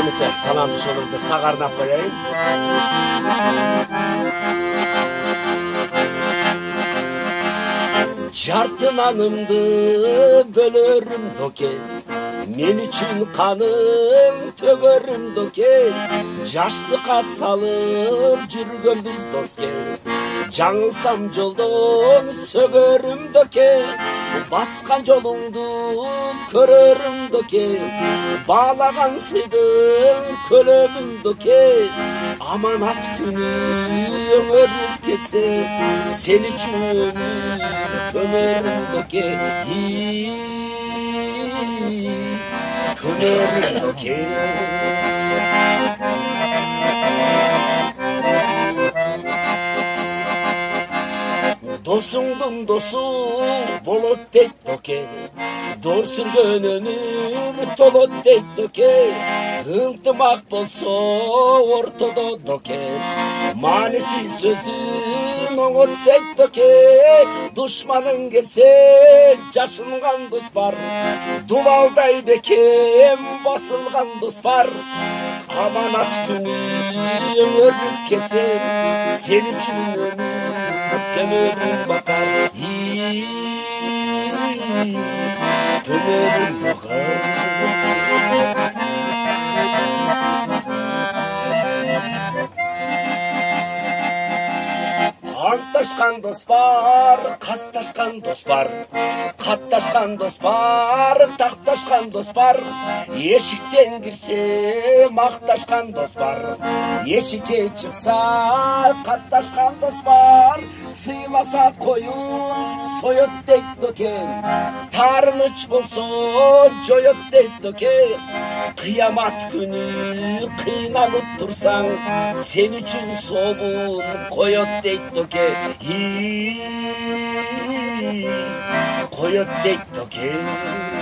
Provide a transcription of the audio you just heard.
эмесе талантыш олорду сагарнап коеюн. Жарты нанымды бөлөрүм доке, мен үчүн канын төгөрүм доке, жаштыкка салып жүргөнбүз доске, жаңылсам жолдон сөгөрүм доке, баскан жолуңду көрөрүм доке, баалаган сыйдың көлөгүң доке, аманат күнү өңөрүп кетсе, сен үчүн өмүр көнөрүм доке, көнөрүм доке. Досуңдун досу болот дейт доке, дор сүргөн өмүр толот дейт доке, ынтымак болсо ортодо доке, маанисиз сөздүн оңот дейт доке, душманың келсе жашынган дос бар, дубалдай бекем басылган дос бар, аманат күнү өңөрүп кетсе, сен үчүн өмүр көмөрүм бакар, көмөрүм бакар. Антташкан дос бар, касташкан дос бар, катташкан дос бар, такташкан дос бар, эшиктен кирсе макташкан дос бар, эшикке чыкса катташкан дос бар, сыйласа коюн соет дейт доке, таарыныч болсо жоет дейт доке, кыямат күнү кыйналып турсаң, сен үчүн собун коет дейт доке, коет дейт доке.